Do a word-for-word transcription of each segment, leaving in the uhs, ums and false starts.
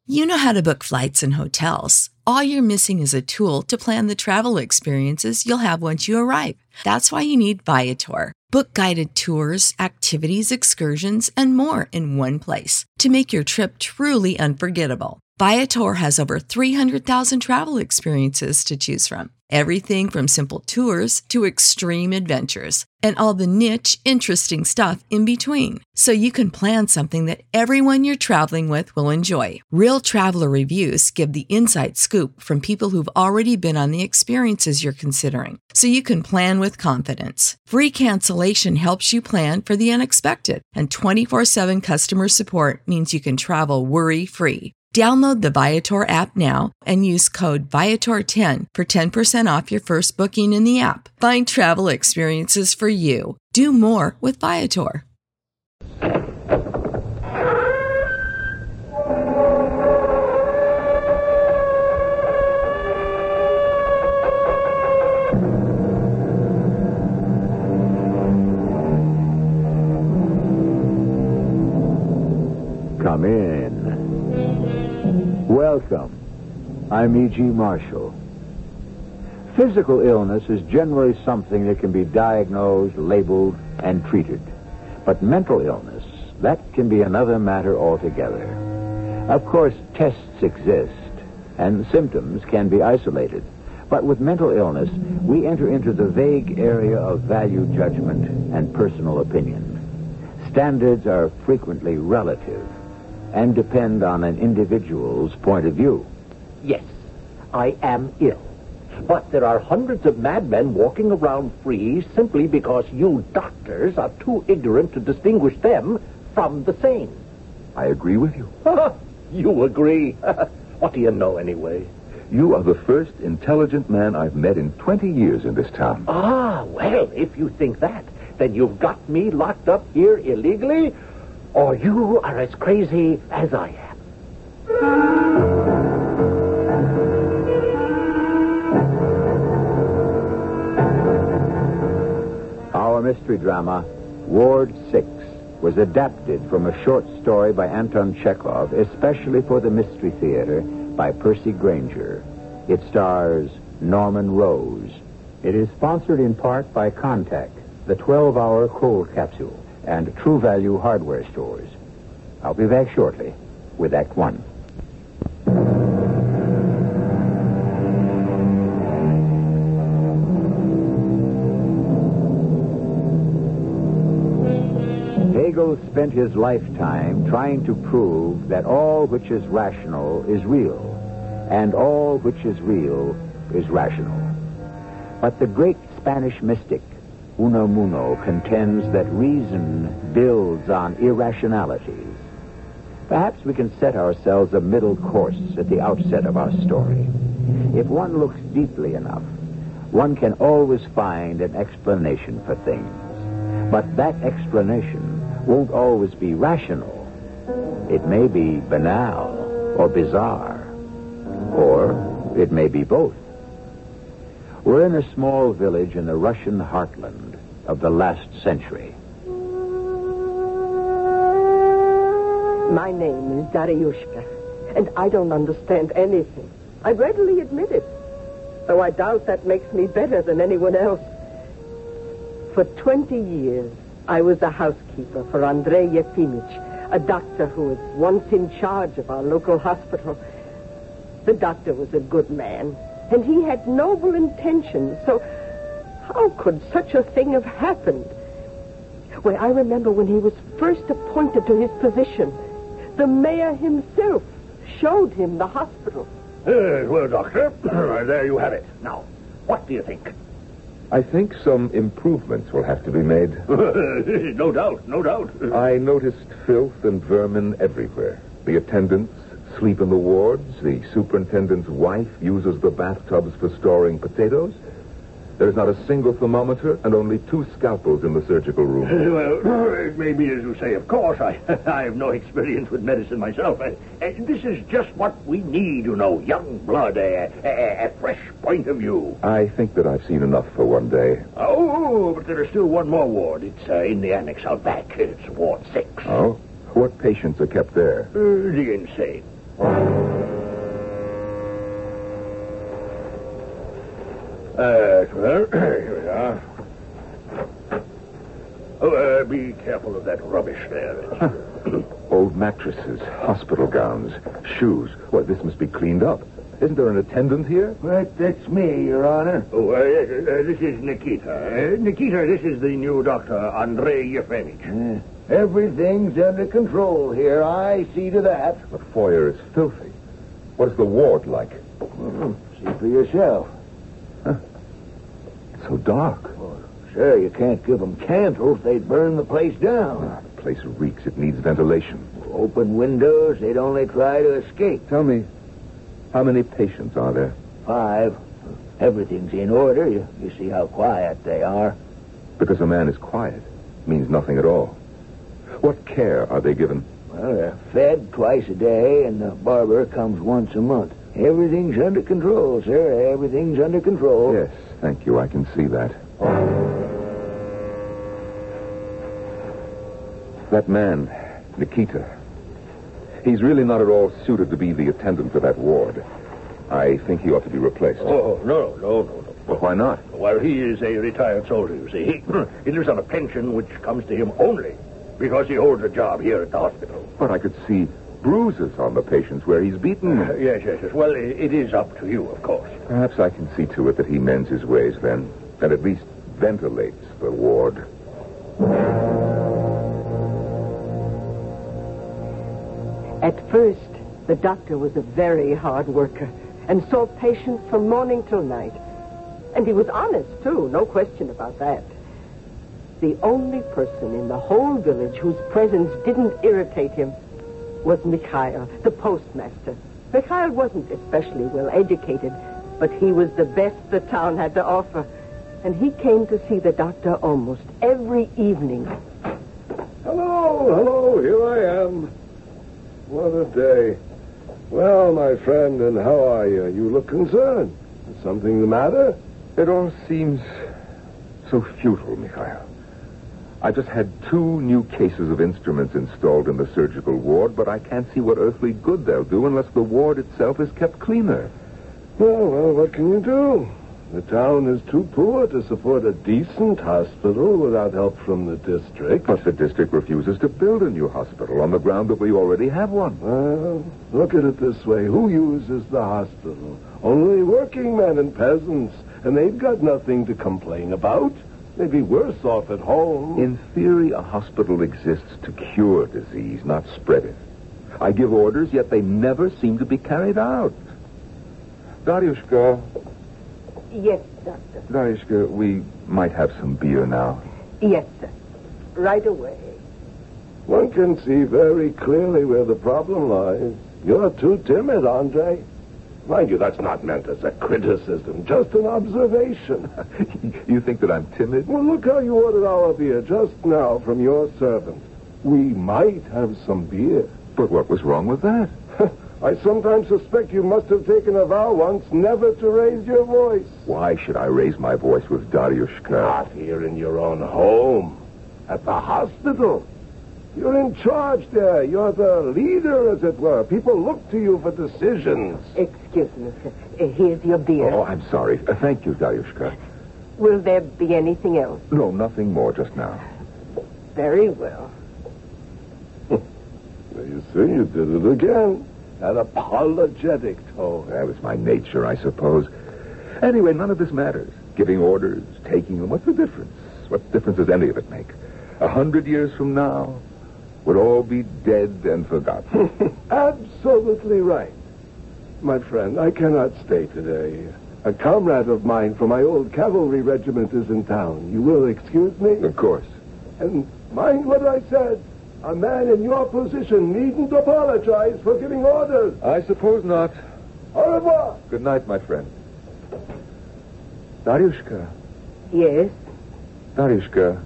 You know how to book flights and hotels. All you're missing is a tool to plan the travel experiences you'll have once you arrive. That's why you need Viator. Book guided tours, activities, excursions, and more in one place to make your trip truly unforgettable. Viator has over three hundred thousand travel experiences to choose from. Everything from simple tours to extreme adventures and all the niche, interesting stuff in between. So you can plan something that everyone you're traveling with will enjoy. Real traveler reviews give the inside scoop from people who've already been on the experiences you're considering. So you can plan with confidence. Free cancellation helps you plan for the unexpected. And twenty-four seven customer support means you can travel worry-free. Download the Viator app now and use code Viator ten for ten percent off your first booking in the app. Find travel experiences for you. Do more with Viator. Come in. Welcome. I'm E G. Marshall. Physical illness is generally something that can be diagnosed, labeled, and treated. But mental illness, that can be another matter altogether. Of course, tests exist, and symptoms can be isolated. But with mental illness, we enter into the vague area of value judgment and personal opinion. Standards are frequently relative and depend on an individual's point of view. Yes, I am ill. But there are hundreds of madmen walking around free simply because you doctors are too ignorant to distinguish them from the sane. I agree with you. You agree? What do you know anyway? You are the first intelligent man I've met in twenty years in this town. Ah, well, if you think that, then you've got me locked up here illegally, or you are as crazy as I am. Our mystery drama, Ward Six, was adapted from a short story by Anton Chekhov, especially for the Mystery Theater, by Percy Granger. It stars Norman Rose. It is sponsored in part by Contact, the twelve-hour cold capsule, and True Value hardware stores. I'll be back shortly with Act One. Hegel spent his lifetime trying to prove that all which is rational is real, and all which is real is rational. But the great Spanish mystic, Unamuno, contends that reason builds on irrationalities. Perhaps we can set ourselves a middle course at the outset of our story. If one looks deeply enough, one can always find an explanation for things. But that explanation won't always be rational. It may be banal or bizarre, or it may be both. We're in a small village in the Russian heartland of the last century. My name is Dariushka, and I don't understand anything. I readily admit it, though I doubt that makes me better than anyone else. For twenty years, I was a housekeeper for Andrei Yefimych, a doctor who was once in charge of our local hospital. The doctor was a good man, and he had noble intentions, so how could such a thing have happened? Well, I remember when he was first appointed to his position, the mayor himself showed him the hospital. Uh, well, Doctor, there you have it. Now, what do you think? I think some improvements will have to be made. No doubt, no doubt. I noticed filth and vermin everywhere. The attendants sleep in the wards. The superintendent's wife uses the bathtubs for storing potatoes. There's not a single thermometer and only two scalpels in the surgical room. Well, it may be as you say, of course. I, I have no experience with medicine myself. Uh, uh, this is just what we need, you know, young blood, a, a, a fresh point of view. I think that I've seen enough for one day. Oh, but there is still one more ward. It's uh, in the annex out back. It's Ward Six. Oh? What patients are kept there? Uh, the insane. Uh, well, here we are. Oh, uh, be careful of that rubbish there. Old mattresses, hospital gowns, shoes. Well, this must be cleaned up. Isn't there an attendant here? Right, that's me, Your Honor. Oh, uh, uh, this is Nikita. Uh, Nikita, this is the new doctor, Andrei Yefimych. Uh, everything's under control here. I see to that. The foyer is filthy. What is the ward like? Well, see for yourself. It's so dark. Well, sir, you can't give them candles. They'd burn the place down. Ah, the place reeks. It needs ventilation. Open windows, they'd only try to escape. Tell me, how many patients are there? Five. Everything's in order. You, you see how quiet they are. Because a man is quiet means nothing at all. What care are they given? Well, they're fed twice a day, and the barber comes once a month. Everything's under control, sir. Everything's under control. Yes, thank you. I can see that. That man, Nikita, he's really not at all suited to be the attendant for that ward. I think he ought to be replaced. Oh, no, no, no, no. Well, why not? Well, he is a retired soldier, you see. He, he lives on a pension which comes to him only because he holds a job here at the hospital. But I could see bruises on the patients where he's beaten them. Uh, yes, yes, yes. Well, it is up to you, of course. Perhaps I can see to it that he mends his ways then, and at least ventilates the ward. At first, the doctor was a very hard worker and saw patients from morning till night. And he was honest, too, no question about that. The only person in the whole village whose presence didn't irritate him was Mikhail, the postmaster. Mikhail wasn't especially well educated, but he was the best the town had to offer. And he came to see the doctor almost every evening. Hello, hello, here I am. What a day. Well, my friend, and how are you? You look concerned. Is something the matter? It all seems so futile, Mikhail. I just had two new cases of instruments installed in the surgical ward, but I can't see what earthly good they'll do unless the ward itself is kept cleaner. Well, well, what can you do? The town is too poor to support a decent hospital without help from the district. But the district refuses to build a new hospital on the ground that we already have one. Well, look at it this way. Who uses the hospital? Only working men and peasants, and they've got nothing to complain about. They'd be worse off at home. In theory, a hospital exists to cure disease, not spread it. I give orders, yet they never seem to be carried out. Daryushka. Yes, doctor. Daryushka, we might have some beer now. Yes, sir. Right away. One can see very clearly where the problem lies. You're too timid, Andre. Mind you, that's not meant as a criticism, just an observation. You think that I'm timid? Well, look how you ordered our beer just now from your servant. We might have some beer. But what was wrong with that? I sometimes suspect you must have taken a vow once never to raise your voice. Why should I raise my voice with Daryushka? Not here in your own home. At the hospital. You're in charge there. You're the leader, as it were. People look to you for decisions. Excuse me, sir. Uh, Here's your beer. Oh, I'm sorry. Uh, thank you, Daryushka. Will there be anything else? No, nothing more just now. Very well. Well, you see, you did it again. That apologetic tone. That was my nature, I suppose. Anyway, none of this matters. Giving orders, taking them, what's the difference? What difference does any of it make? A hundred years from now, would all be dead and forgotten. Absolutely right. My friend, I cannot stay today. A comrade of mine from my old cavalry regiment is in town. You will excuse me? Of course. And mind what I said. A man in your position needn't apologize for giving orders. I suppose not. Au revoir. Good night, my friend. Daryushka. Yes? Daryushka,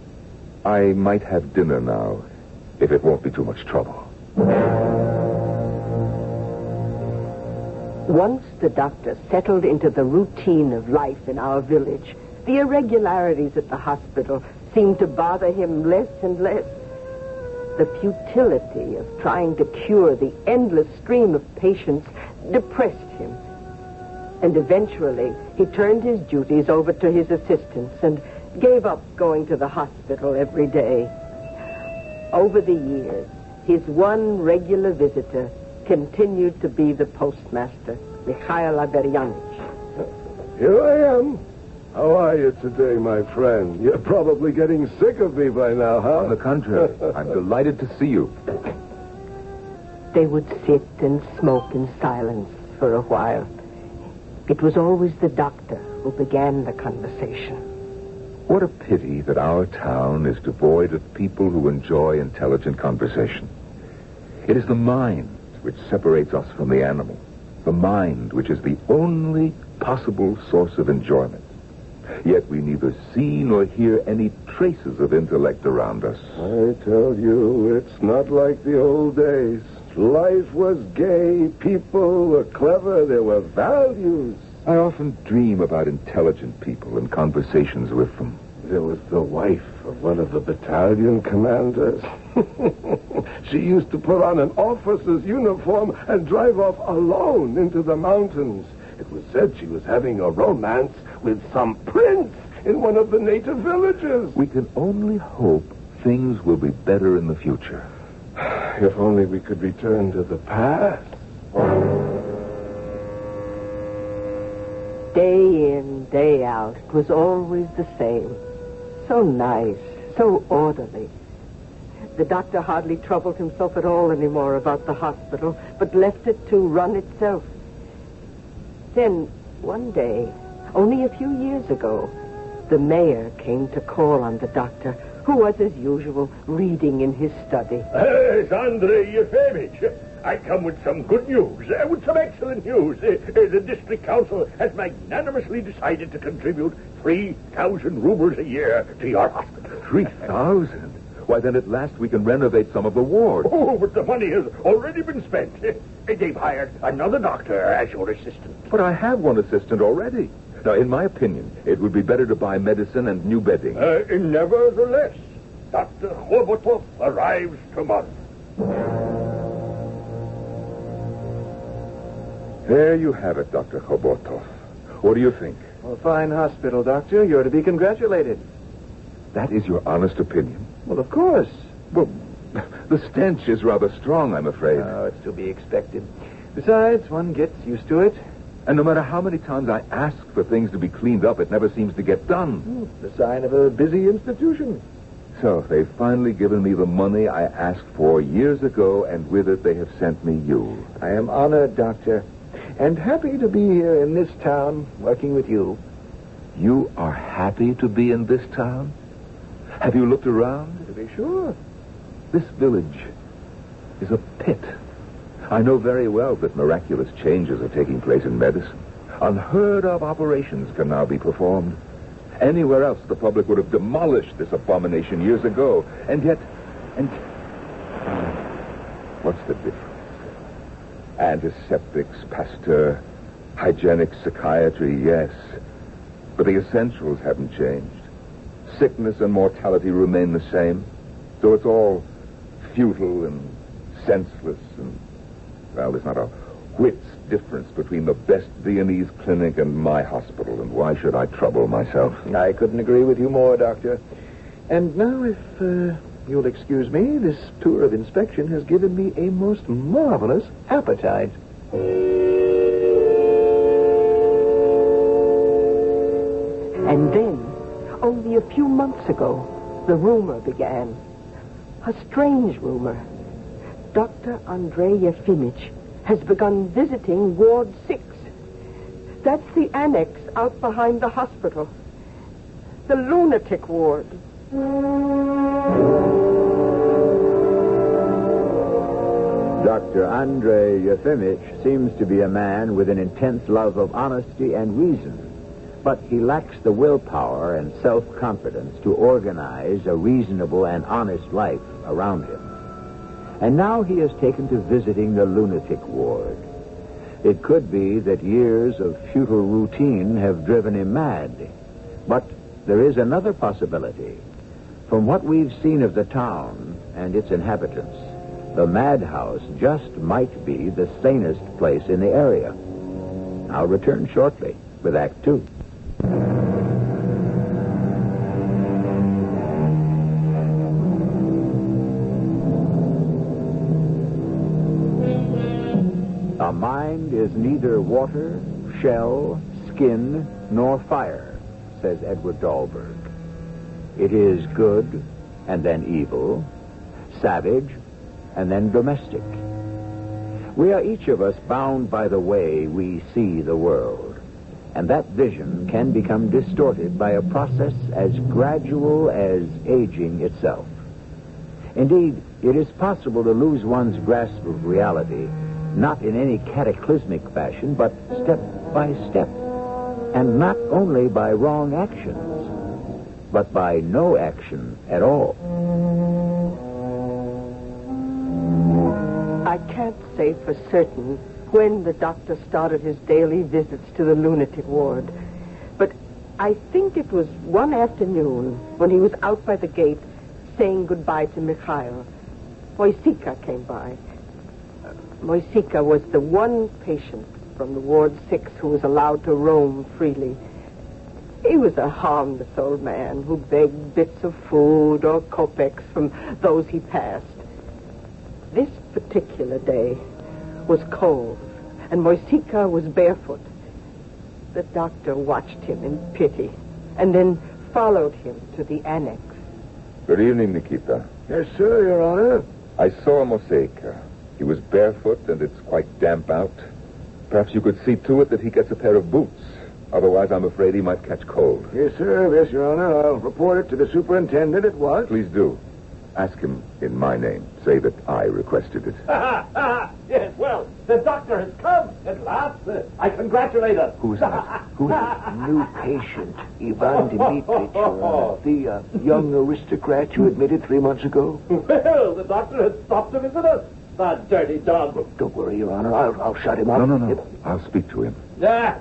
I might have dinner now, if it won't be too much trouble. Once the doctor settled into the routine of life in our village, the irregularities at the hospital seemed to bother him less and less. The futility of trying to cure the endless stream of patients depressed him. And eventually, he turned his duties over to his assistants and gave up going to the hospital every day. Over the years, his one regular visitor continued to be the postmaster, Mikhail Averyanich. Here I am. How are you today, my friend? You're probably getting sick of me by now, huh? On the contrary, I'm delighted to see you. They would sit and smoke in silence for a while. It was always the doctor who began the conversation. What a pity that our town is devoid of people who enjoy intelligent conversation. It is the mind which separates us from the animal. The mind which is the only possible source of enjoyment. Yet we neither see nor hear any traces of intellect around us. I tell you, it's not like the old days. Life was gay, people were clever, there were values. I often dream about intelligent people and conversations with them. There was the wife of one of the battalion commanders. She used to put on an officer's uniform and drive off alone into the mountains. It was said she was having a romance with some prince in one of the native villages. We can only hope things will be better in the future. If only we could return to the past. Day in, day out, it was always the same. So nice, so orderly. The doctor hardly troubled himself at all anymore about the hospital, but left it to run itself. Then, one day, only a few years ago, the mayor came to call on the doctor, who was, as usual, reading in his study. Hey, it's Andrei Yefimich. I come with some good news, uh, with some excellent news. Uh, uh, the district council has magnanimously decided to contribute three thousand rubles a year to your hospital. Three thousand? Why, then at last we can renovate some of the wards. Oh, but the money has already been spent. Uh, they've hired another doctor as your assistant. But I have one assistant already. Now, in my opinion, it would be better to buy medicine and new bedding. Uh, nevertheless, Doctor Khobotov arrives tomorrow. There you have it, Doctor Khobotov. What do you think? Well, a fine hospital, Doctor. You're to be congratulated. That is your honest opinion? Well, of course. Well, the stench is rather strong, I'm afraid. Oh, it's to be expected. Besides, one gets used to it. And no matter how many times I ask for things to be cleaned up, it never seems to get done. Hmm, the sign of a busy institution. So, they've finally given me the money I asked for years ago, and with it they have sent me you. I am honored, Doctor, and happy to be here in this town working with you. You are happy to be in this town? Have you looked around? To be sure. This village is a pit. I know very well that miraculous changes are taking place in medicine. Unheard of operations can now be performed. Anywhere else, the public would have demolished this abomination years ago. And yet, and what's the difference? Antiseptics, Pasteur, hygienic psychiatry, yes. But the essentials haven't changed. Sickness and mortality remain the same. So it's all futile and senseless and, well, there's not a whit's difference between the best Viennese clinic and my hospital, and why should I trouble myself? I couldn't agree with you more, Doctor. And now, if uh, you'll excuse me, this tour of inspection has given me a most marvelous appetite. And then, only a few months ago, the rumor began. A strange rumor. Doctor Andrei Yefimich has begun visiting Ward six. That's the annex out behind the hospital. The lunatic ward. Doctor Andrei Yefimich seems to be a man with an intense love of honesty and reason. But he lacks the willpower and self-confidence to organize a reasonable and honest life around him. And now he has taken to visiting the lunatic ward. It could be that years of futile routine have driven him mad. But there is another possibility. From what we've seen of the town and its inhabitants, the madhouse just might be the sanest place in the area. I'll return shortly with Act Two. A mind is neither water, shell, skin, nor fire, says Edward Dahlberg. It is good and then evil, savage and then domestic. We are each of us bound by the way we see the world, and that vision can become distorted by a process as gradual as aging itself. Indeed, it is possible to lose one's grasp of reality, not in any cataclysmic fashion, but step by step, and not only by wrong actions, but by no action at all. I can't say for certain when the doctor started his daily visits to the lunatic ward, but I think it was one afternoon when he was out by the gate saying goodbye to Mikhail. Moisika came by. Uh, Moisika was the one patient from the Ward six who was allowed to roam freely. He was a harmless old man who begged bits of food or kopecks from those he passed. This particular day was cold, and Moisika was barefoot. The doctor watched him in pity, and then followed him to the annex. Good evening, Nikita. Yes, sir, Your Honor. I saw Moseika. He was barefoot, and it's quite damp out. Perhaps you could see to it that he gets a pair of boots. Otherwise, I'm afraid he might catch cold. Yes, sir. Yes, Your Honor. I'll report it to the superintendent at once. Please do. Ask him in my name. Say that I requested it. Ah, ah, yes, well, the doctor has come at last. Uh, I congratulate her. Who's that? Who is it? New patient, Ivan Dmitritch, Your Honor. The uh, young aristocrat you admitted three months ago. Well, the doctor has stopped to visit us. The dirty dog. Don't worry, Your Honor. I'll, I'll shut him up. No, no, no. I'll speak to him. Ah,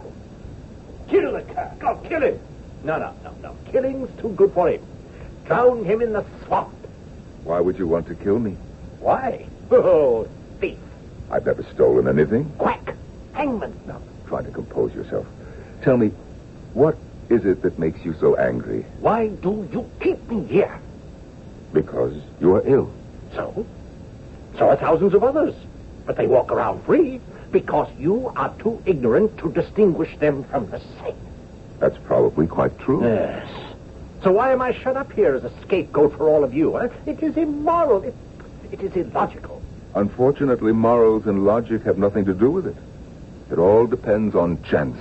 kill the cat. Go, kill him. No, no, no, no. Killing's too good for him. Drown him in the swamp. Why would you want to kill me? Why? Oh, thief. I've never stolen anything. Quack. Hangman. Now, try to compose yourself. Tell me, what is it that makes you so angry? Why do you keep me here? Because you are ill. So? So are thousands of others. But they walk around free because you are too ignorant to distinguish them from the sane. That's probably quite true. Yes. So why am I shut up here as a scapegoat for all of you? Huh? It is immoral. It, it is illogical. Unfortunately, morals and logic have nothing to do with it. It all depends on chance.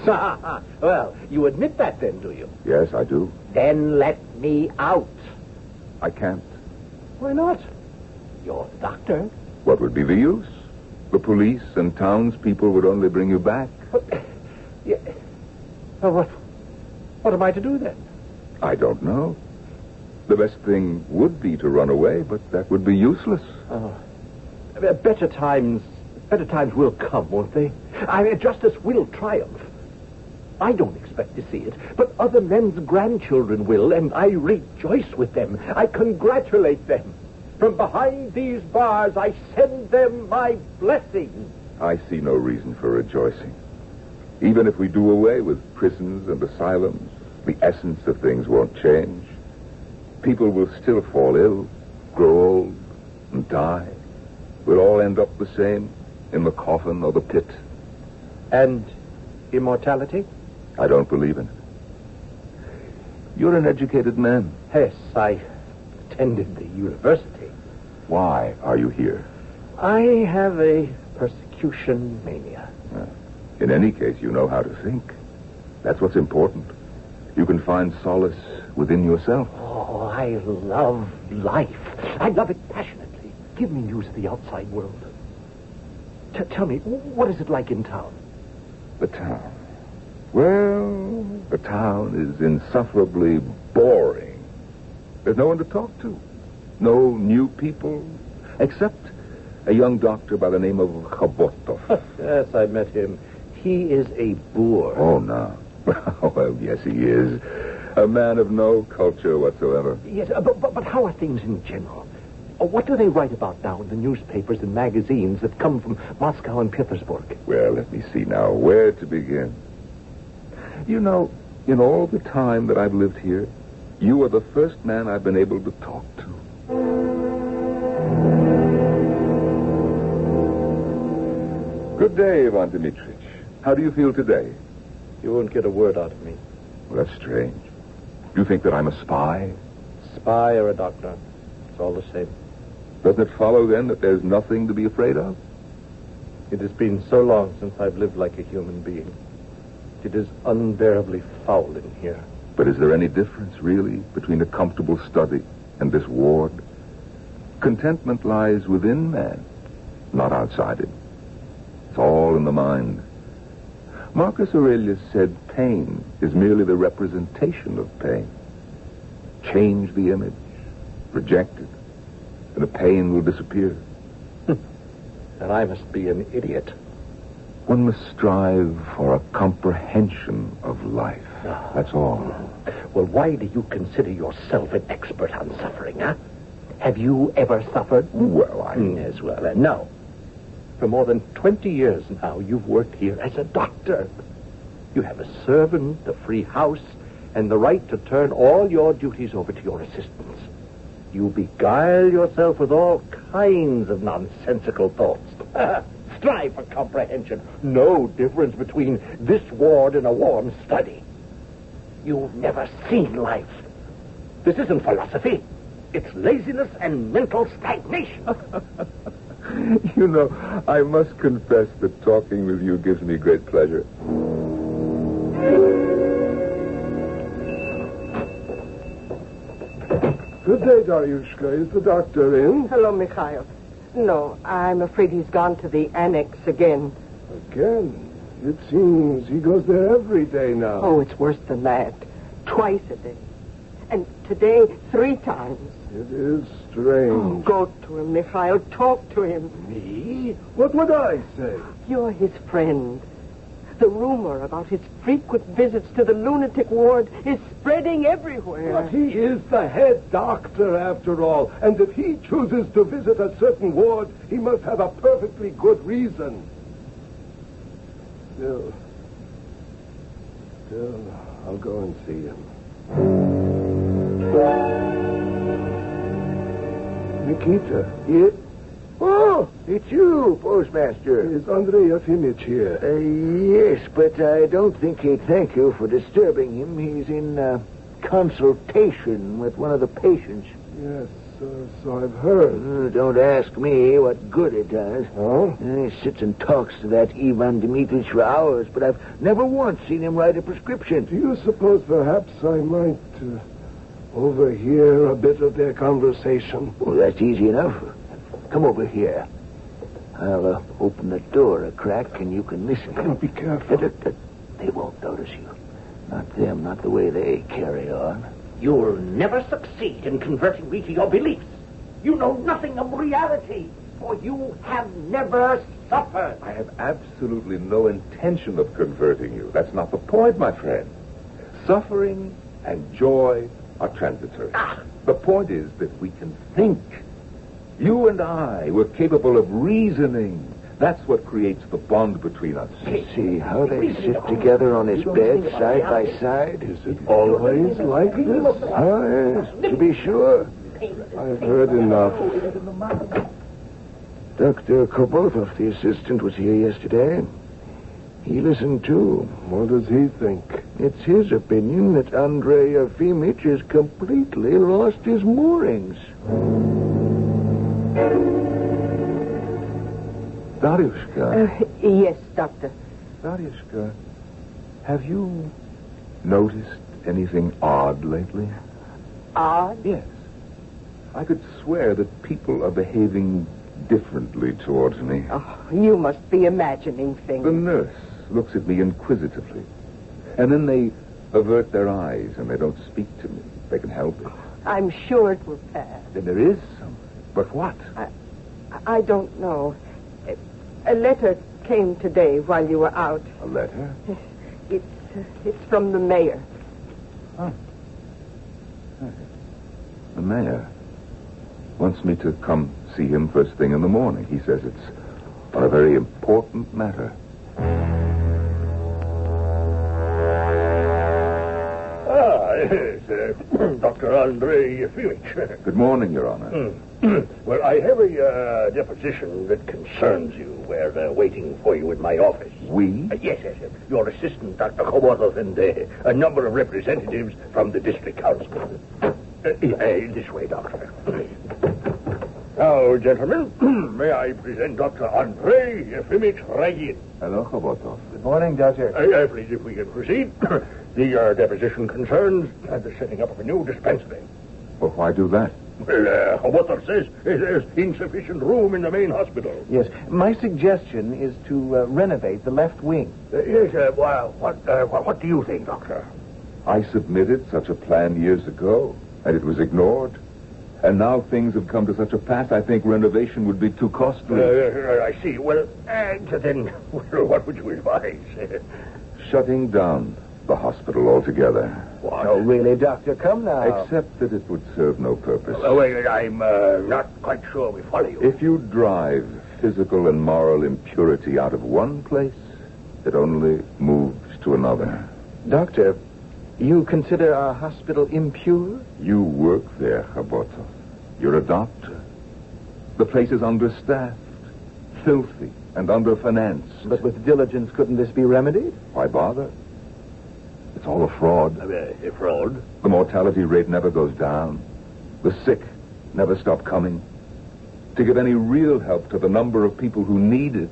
Well, you admit that then, do you? Yes, I do. Then let me out. I can't. Why not? You're the doctor. What would be the use? The police and townspeople would only bring you back. But, yeah, well, what, what am I to do then? I don't know. The best thing would be to run away, but that would be useless. Oh. Better times, better times will come, won't they? I mean, justice will triumph. I don't expect to see it, but other men's grandchildren will, and I rejoice with them. I congratulate them. From behind these bars, I send them my blessing. I see no reason for rejoicing. Even if we do away with prisons and asylums, the essence of things won't change. People will still fall ill, grow old, and die. We'll all end up the same, in the coffin or the pit. And immortality? I don't believe in it. You're an educated man. Yes, I attended the university. Why are you here? I have a persecution mania. Uh, in any case, you know how to think. That's what's important. You can find solace within yourself. Oh, I love life. I love it passionately. Give me news of the outside world. T- tell me, what is it like in town? The town? Well, the town is insufferably boring. There's no one to talk to. No new people, except a young doctor by the name of Khabotov. Yes, I met him. He is a boor. Oh, no. Well, yes, he is. A man of no culture whatsoever. Yes, uh, but, but, but how are things in general? Uh, what do they write about now in the newspapers and magazines that come from Moscow and Petersburg? Well, let me see now where to begin. You know, in all the time that I've lived here, you are the first man I've been able to talk to. Good day, Ivan Dmitritch. How do you feel today? You won't get a word out of me. Well, that's strange. You think that I'm a spy? Spy or a doctor. It's all the same. Doesn't it follow, then, that there's nothing to be afraid of? It has been so long since I've lived like a human being. It is unbearably foul in here. But is there any difference, really, between a comfortable study and this ward? Contentment lies within man, not outside it. It's all in the mind. Marcus Aurelius said pain is merely the representation of pain. Change the image, reject it, and the pain will disappear. Then I must be an idiot. One must strive for a comprehension of life. That's all. Well, why do you consider yourself an expert on suffering, huh? Have you ever suffered? Well, I... As well, and no. For more than twenty years now, you've worked here as a doctor. You have a servant, a free house, and the right to turn all your duties over to your assistants. You beguile yourself with all kinds of nonsensical thoughts. Strive for comprehension. No difference between this ward and a warm study. You've never seen life. This isn't philosophy. It's laziness and mental stagnation. You know, I must confess that talking with you gives me great pleasure. Good day, Daryushka. Is the doctor in? Hello, Mikhail. No, I'm afraid he's gone to the annex again. Again? It seems he goes there every day now. Oh, it's worse than that. Twice a day. And today, three times. It is strange. Oh, go to him, Mikhail. Talk to him. Me? What would I say? You're his friend. The rumor about his frequent visits to the lunatic ward is spreading everywhere. But he is the head doctor, after all. And if he chooses to visit a certain ward, he must have a perfectly good reason. Still, still, I'll go and see him. Nikita. Yeah? Oh, it's you, postmaster. Is Andrei Yefimych here? Uh, yes, but I don't think he'd thank you for disturbing him. He's in uh, consultation with one of the patients. Yes, uh, so I've heard. Uh, don't ask me what good it does. Oh? Uh, he sits and talks to that Ivan Dmitritch for hours, but I've never once seen him write a prescription. Do you suppose perhaps I might uh, overhear a bit of their conversation? Well, that's easy enough. Come over here. I'll uh, open the door a crack and you can listen. Oh, be careful. Uh, uh, They won't notice you. Not them, not the way they carry on. You'll never succeed in converting me to your beliefs. You know nothing of reality, for you have never suffered. I have absolutely no intention of converting you. That's not the point, my friend. Suffering and joy are transitory. Ah. The point is that we can think. You and I were capable of reasoning. That's what creates the bond between us. See how they sit together on his bed, side by side? Is it always like this? Oh, yes, to be sure. I've heard enough. Doctor Kobotov, the assistant, was here yesterday. He listened, too. What does he think? It's his opinion that Andrei Yefimych has completely lost his moorings. Daryushka. Uh, yes, Doctor. Daryushka, have you noticed anything odd lately? Odd? Yes. I could swear that people are behaving differently towards me. Oh, you must be imagining things. The nurse looks at me inquisitively, and then they avert their eyes and they don't speak to me. They can help it. I'm sure it will pass. Then there is something. But what? I, I don't know. A letter came today while you were out. A letter? It's uh, it's from the mayor. Huh. The mayor wants me to come see him first thing in the morning. He says it's on a very important matter. Ah, yes, uh, Doctor Andrei Yefimich. Good morning, Your Honor. Mm. Well, I have a uh, deposition that concerns you. We're uh, waiting for you in my office. We? Uh, yes, yes, yes. Your assistant, Doctor Khobotov, and uh, a number of representatives from the district council. Uh, uh, this way, Doctor. Now, gentlemen, may I present Doctor Andrei Yefimich Ragin. Hello, Khobotov. Good morning, Doctor. Uh, uh, please, if we can proceed. The uh, deposition concerns uh, the setting up of a new dispensary. Well, why do that? Well, uh, Khobotov says there's insufficient room in the main hospital. Yes, my suggestion is to uh, renovate the left wing. Uh, yes, uh, well, what, uh, what, what do you think, Doctor? I submitted such a plan years ago, and it was ignored. And now things have come to such a pass, I think renovation would be too costly. Uh, I see. Well, uh, then, well, what would you advise? Shutting down the hospital altogether. What? No, really, Doctor, come now. Except that it would serve no purpose. Uh, wait, I'm uh, not quite sure we follow you. If you drive physical and moral impurity out of one place, it only moves to another. Doctor, you consider our hospital impure? You work there, Khobotov. You're a doctor. The place is understaffed, filthy, and underfinanced. But with diligence, couldn't this be remedied? Why bother? It's all a fraud. Uh, a fraud? The mortality rate never goes down. The sick never stop coming. To give any real help to the number of people who need it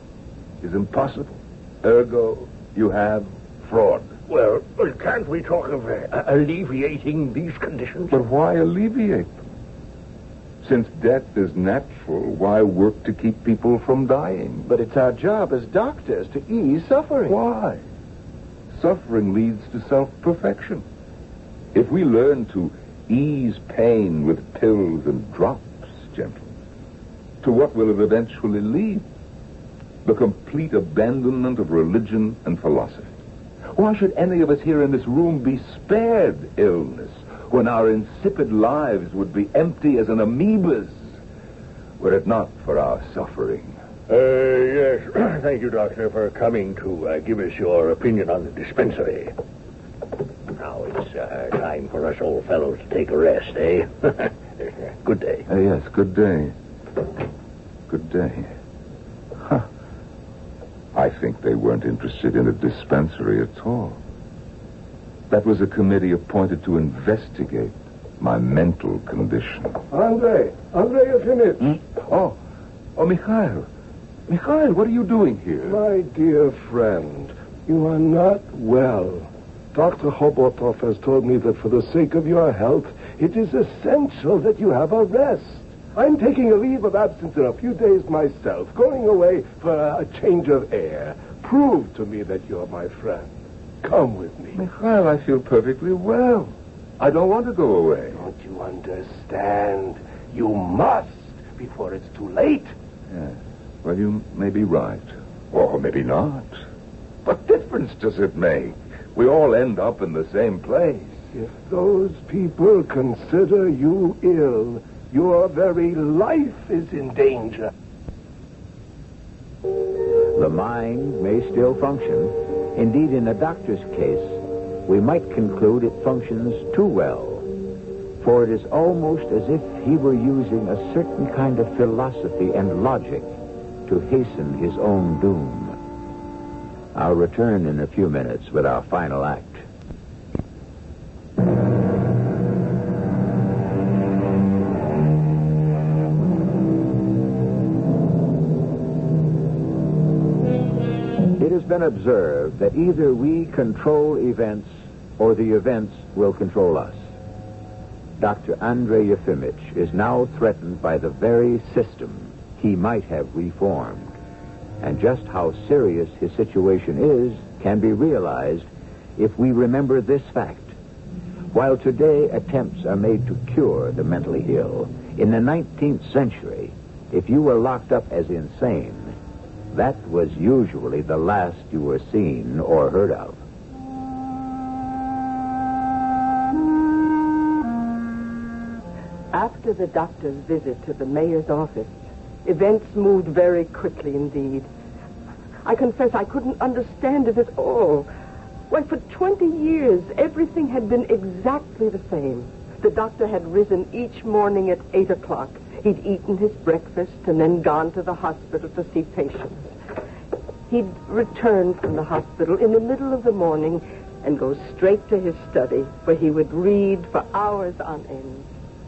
is impossible. Ergo, you have fraud. Well, well can't we talk of uh, alleviating these conditions? But why alleviate them? Since death is natural, why work to keep people from dying? But it's our job as doctors to ease suffering. Why? Suffering leads to self-perfection. If we learn to ease pain with pills and drops, gentlemen, to what will it eventually lead? The complete abandonment of religion and philosophy. Why should any of us here in this room be spared illness when our insipid lives would be empty as an amoeba's, were it not for our suffering? Uh, yes. Thank you, Doctor, for coming to uh, give us your opinion on the dispensary. Now it's uh, time for us old fellows to take a rest, eh? Good day. Uh, yes, good day. Good day. Huh. I think they weren't interested in a dispensary at all. That was a committee appointed to investigate my mental condition. Andrei, Andrei Yefimich. Hmm? Oh, oh, Mikhail. Mikhail, what are you doing here? My dear friend, you are not well. Doctor Khobotov has told me that for the sake of your health, it is essential that you have a rest. I'm taking a leave of absence in a few days myself, going away for a change of air. Prove to me that you're my friend. Come with me. Mikhail, I feel perfectly well. I don't want to go away. Don't you understand? You must before it's too late. Yes. Well, you may be right. Or maybe not. What difference does it make? We all end up in the same place. If those people consider you ill, your very life is in danger. The mind may still function. Indeed, in a doctor's case, we might conclude it functions too well. For it is almost as if he were using a certain kind of philosophy and logic to hasten his own doom. I'll return in a few minutes with our final act. It has been observed that either we control events or the events will control us. Doctor Andrei Yefimich is now threatened by the very system he might have reformed. And just how serious his situation is can be realized if we remember this fact. While today attempts are made to cure the mentally ill, in the nineteenth century, if you were locked up as insane, that was usually the last you were seen or heard of. After the doctor's visit to the mayor's office, events moved very quickly indeed. I confess I couldn't understand it at all. Why, for twenty years, everything had been exactly the same. The doctor had risen each morning at eight o'clock. He'd eaten his breakfast and then gone to the hospital to see patients. He'd return from the hospital in the middle of the morning and go straight to his study, where he would read for hours on end.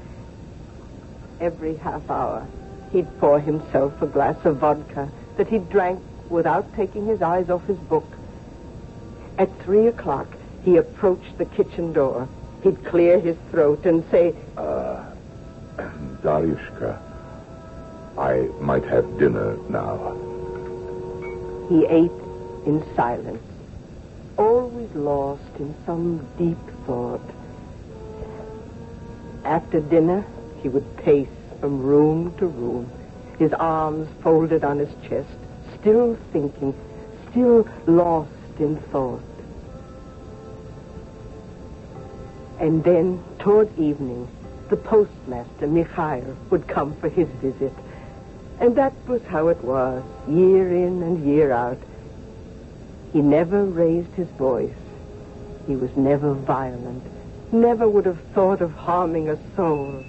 Every half hour, he'd pour himself a glass of vodka that he drank without taking his eyes off his book. At three o'clock, he approached the kitchen door. He'd clear his throat and say, Uh, Daryushka, I might have dinner now. He ate in silence, always lost in some deep thought. After dinner, he would pace from room to room, his arms folded on his chest, still thinking, still lost in thought. And then, toward evening, the postmaster, Mikhail, would come for his visit. And that was how it was, year in and year out. He never raised his voice. He was never violent, never would have thought of harming a soul.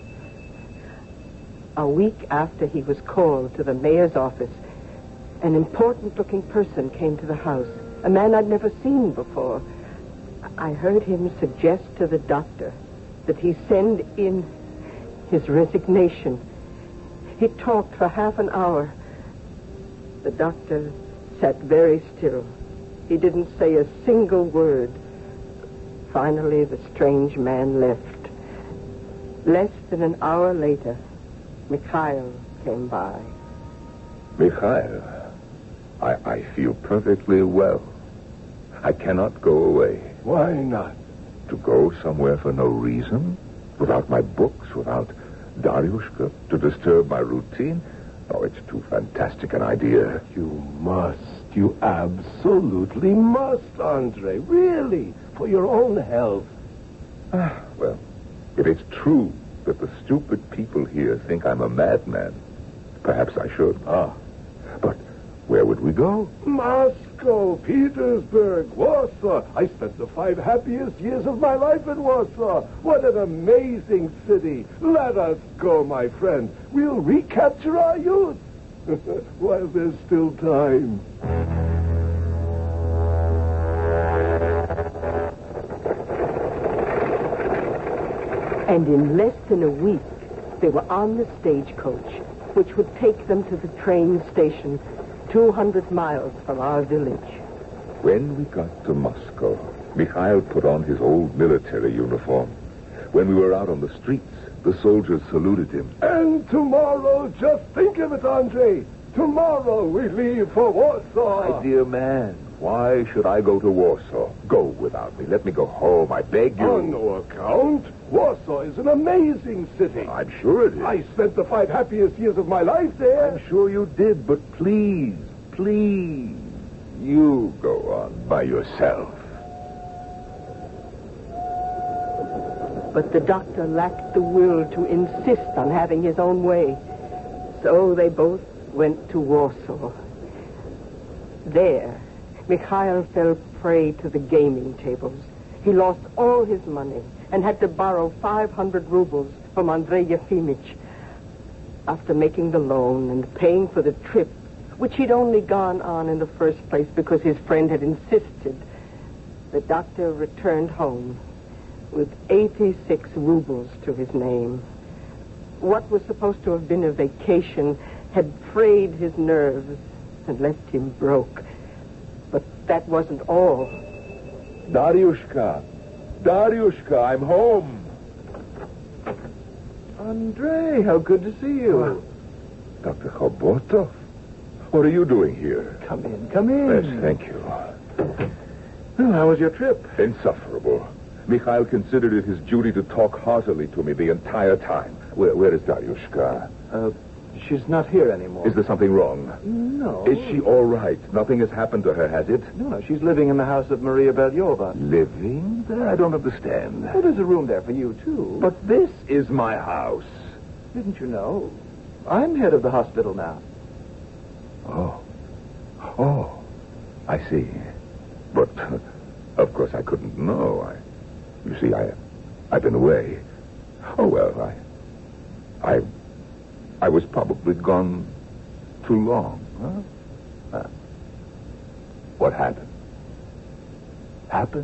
A week after he was called to the mayor's office, an important-looking person came to the house, a man I'd never seen before. I heard him suggest to the doctor that he send in his resignation. He talked for half an hour. The doctor sat very still. He didn't say a single word. Finally, the strange man left. Less than an hour later, Mikhail came by. Mikhail, I, I feel perfectly well. I cannot go away. Why not? To go somewhere for no reason? Without my books, without Daryushka, to disturb my routine? Oh, it's too fantastic an idea. You must. You absolutely must, Andre. Really. For your own health. Ah, well, if it's true that the stupid people here think I'm a madman, perhaps I should. Ah. But where would we go? Moscow, Petersburg, Warsaw. I spent the five happiest years of my life in Warsaw. What an amazing city. Let us go, my friend. We'll recapture our youth while there's still time. And in less than a week, they were on the stagecoach, which would take them to the train station two hundred miles from our village. When we got to Moscow, Mikhail put on his old military uniform. When we were out on the streets, the soldiers saluted him. And tomorrow, just think of it, Andre. Tomorrow we leave for Warsaw. My dear man, why should I go to Warsaw? Go without me. Let me go home, I beg you. On no account. Warsaw is an amazing city. I'm sure it is. I spent the five happiest years of my life there. I'm sure you did, but please, please, you go on by yourself. But the doctor lacked the will to insist on having his own way. So they both went to Warsaw. There, Mikhail fell prey to the gaming tables. He lost all his money and had to borrow five hundred rubles from Andrei Yefimych. After making the loan and paying for the trip, which he'd only gone on in the first place because his friend had insisted, the doctor returned home with eighty-six rubles to his name. What was supposed to have been a vacation had frayed his nerves and left him broke. But that wasn't all. Daryushka, Daryushka, I'm home. Andre, how good to see you. Uh, Doctor Khobotov, what are you doing here? Come in, come in. Yes, thank you. Well, how was your trip? Insufferable. Mikhail considered it his duty to talk heartily to me the entire time. Where, where is Daryushka? Uh, she's not here anymore. Is there something wrong? No. Is she all right? Nothing has happened to her, has it? No, no, she's living in the house of Maria Belyova. Living there? I don't understand. Well, there's a room there for you, too. But this is my house. Didn't you know? I'm head of the hospital now. Oh. Oh. I see. But, of course, I couldn't know. I, you see, I, I've been away. Oh, well, I... I... I was probably gone too long, huh? Uh, what happened? Happened?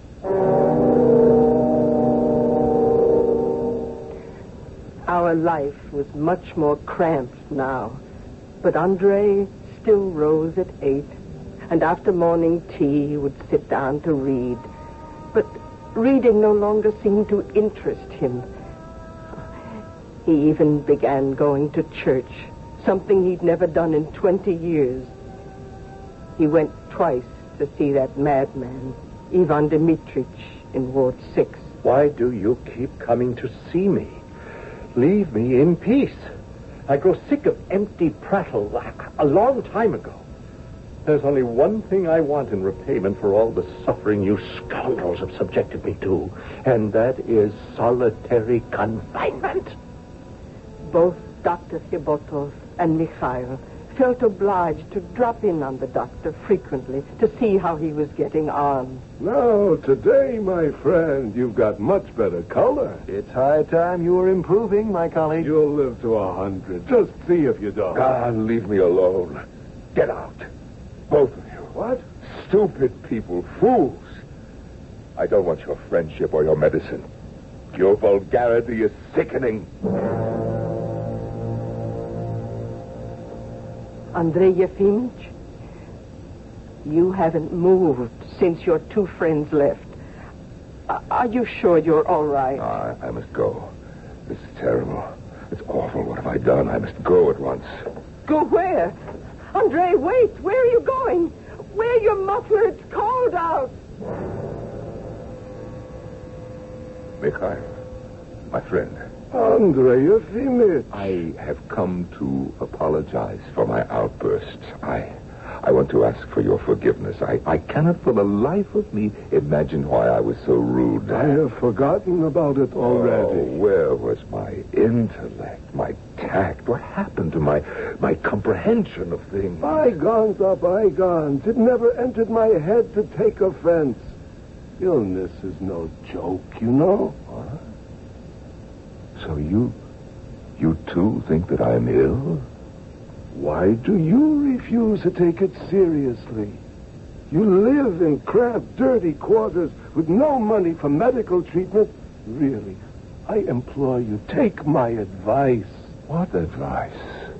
Our life was much more cramped now. But Andre still rose at eight, and after morning tea would sit down to read. But reading no longer seemed to interest him. He even began going to church, something he'd never done in twenty years. He went twice to see that madman, Ivan Dmitrich, in Ward six. Why do you keep coming to see me? Leave me in peace. I grow sick of empty prattle a long time ago. There's only one thing I want in repayment for all the suffering you scoundrels have subjected me to, and that is solitary confinement. Both Doctor Khibotov and Mikhail felt obliged to drop in on the doctor frequently to see how he was getting on. Now, today, my friend, you've got much better color. It's high time you were improving, my colleague. You'll live to a hundred. Just see if you don't. Ah, leave me alone. Get out. Both of you. What? Stupid people. Fools. I don't want your friendship or your medicine. Your vulgarity is sickening. Andrei Yefimовich, you haven't moved since your two friends left. Are you sure you're all right? Ah, I must go. This is terrible. It's awful. What have I done? I must go at once. Go where? Andrei, wait. Where are you going? Wear your muffler. It's cold out. Mikhail, my friend. Andrei Yefimovich. I have come to apologize for my outburst. I I want to ask for your forgiveness. I, I cannot for the life of me imagine why I was so rude. I have forgotten about it already. Oh, where was my intellect, my tact? What happened to my my comprehension of things? Bygones are bygones. It never entered my head to take offense. Illness is no joke, you know. What? So you, you too think that I'm ill? Why do you refuse to take it seriously? You live in cramped, dirty quarters with no money for medical treatment. Really, I implore you, take my advice. What advice?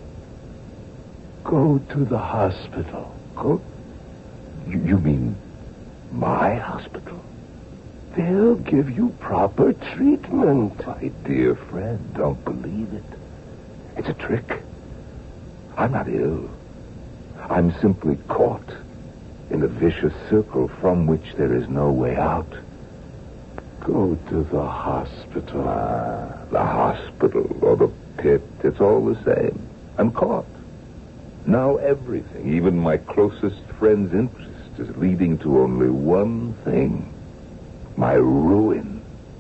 Go to the hospital. Go? You, you mean my hospital? They'll give you proper treatment. Oh, my dear friend, don't believe it. It's a trick. I'm not ill. I'm simply caught in a vicious circle from which there is no way out. Go to the hospital. Ah, the hospital or the pit, it's all the same. I'm caught. Now everything, even my closest friend's interest, is leading to only one thing. My ruin.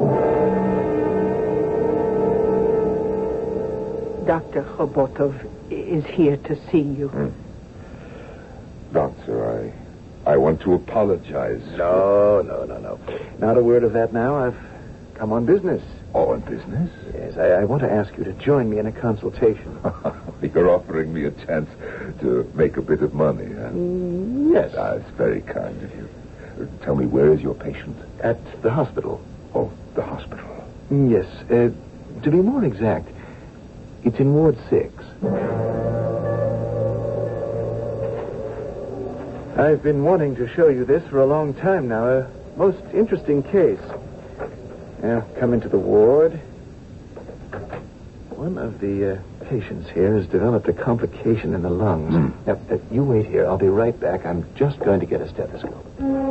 Doctor Khibotov is here to see you. Hmm. Doctor, I, I want to apologize. No, no, no, no. Not a word of that now. I've come on business. Oh, on business? Yes, I, I want to ask you to join me in a consultation. You're offering me a chance to make a bit of money, huh? Mm, yes. Ah, it's very kind of you. Uh, Tell me, where is your patient? At the hospital. Oh, the hospital. Mm, yes. Uh, to be more exact, it's in Ward six. I've been wanting to show you this for a long time now. A most interesting case. Now, come into the ward. One of the uh, patients here has developed a complication in the lungs. Mm. Now, uh, you wait here. I'll be right back. I'm just going to get a stethoscope.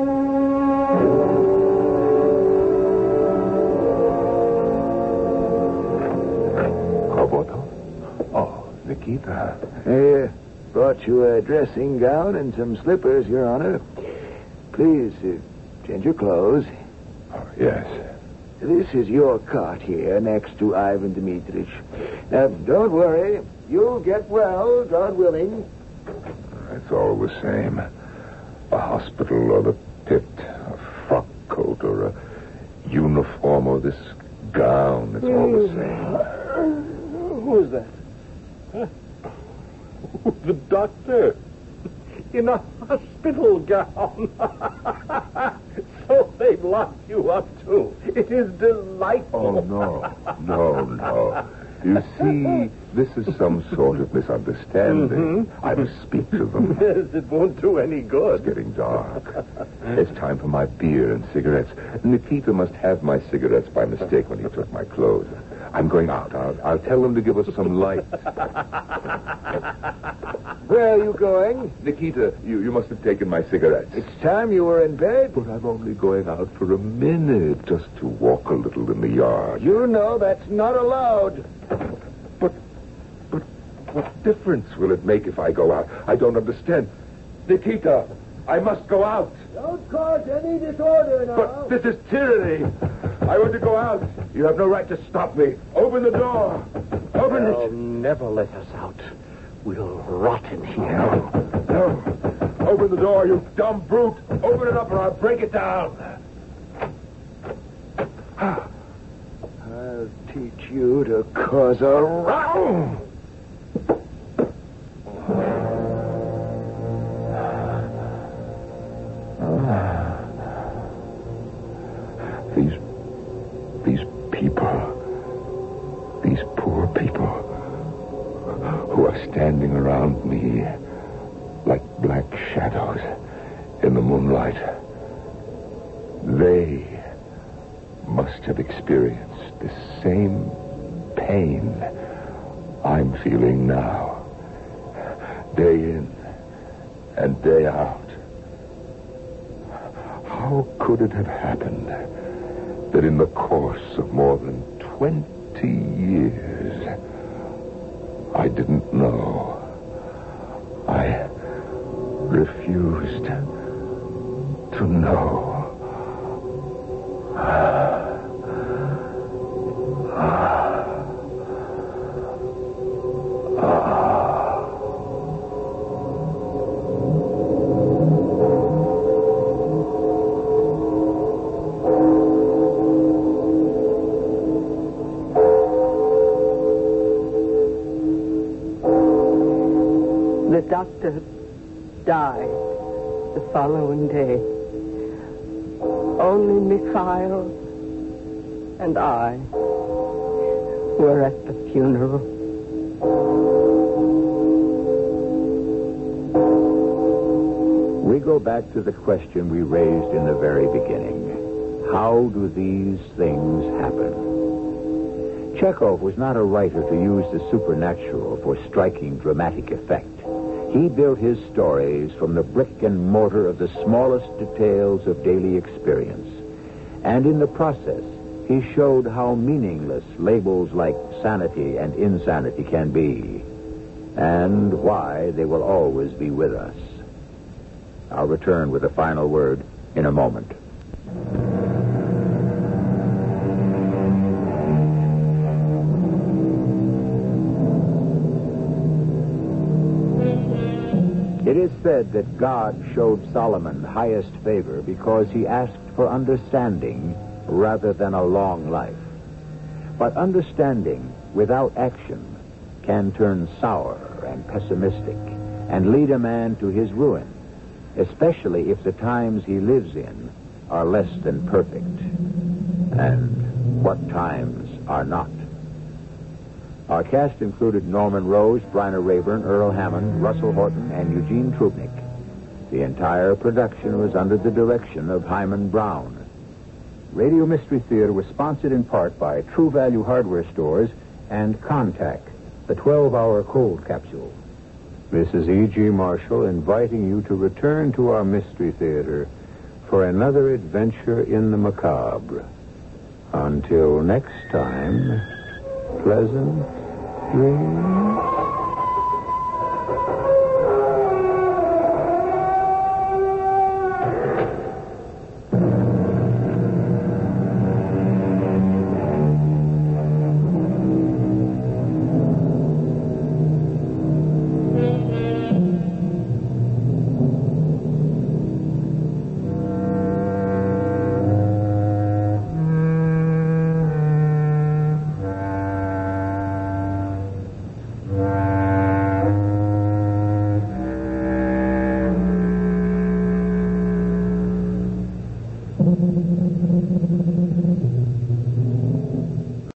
Khibotov? Oh, Nikita. I uh, brought you a dressing gown and some slippers, Your Honor. Please, uh, change your clothes. Oh, yes. This is your cot here next to Ivan Dmitrich. Now, don't worry. You'll get well, God willing. It's all the same. A hospital or the pit, a frock coat or a uniform or this gown. It's all the same. Who's that? Huh? The doctor. In a hospital gown. So they've locked you up, too. It is delightful. Oh, no. No, no. You see, this is some sort of misunderstanding. Mm-hmm. I must speak to them. Yes, it won't do any good. It's getting dark. It's time for my beer and cigarettes. Nikita must have my cigarettes by mistake when he took my clothes. I'm going out. I'll, I'll tell them to give us some light. Where are you going? Nikita, you, you must have taken my cigarettes. It's time you were in bed. But I'm only going out for a minute, just to walk a little in the yard. You know that's not allowed. But, but what difference will it make if I go out? I don't understand. Nikita, I must go out. Don't cause any disorder now. But this is tyranny. I want to go out. You have no right to stop me. Open the door. Open They'll it. never let us out. We'll rot in here. No, no. Open the door, you dumb brute. Open it up or I'll break it down. I'll teach you to cause a row. These, these people, these poor people who are standing around me like black shadows in the moonlight, they must have experienced the same pain I'm feeling now, day in and day out. How could it have happened that in the course of more than twenty years, I didn't know? I refused to know. The doctor died the following day. Only Mikhail and I were at the funeral. We go back to the question we raised in the very beginning. How do these things happen? Chekhov was not a writer to use the supernatural for striking dramatic effect. He built his stories from the brick and mortar of the smallest details of daily experience. And in the process, he showed how meaningless labels like sanity and insanity can be, and why they will always be with us. I'll return with a final word in a moment. It is said that God showed Solomon highest favor because he asked for understanding rather than a long life. But understanding without action can turn sour and pessimistic and lead a man to his ruin, especially if the times he lives in are less than perfect. And what times are not? Our cast included Norman Rose, Bryna Rayburn, Earl Hammond, Russell Horton, and Eugene Trubnik. The entire production was under the direction of Hyman Brown. Radio Mystery Theater was sponsored in part by True Value Hardware Stores and Contact, the twelve-hour cold capsule. This is E G. Marshall inviting you to return to our Mystery Theater for another adventure in the macabre. Until next time, pleasant dreams.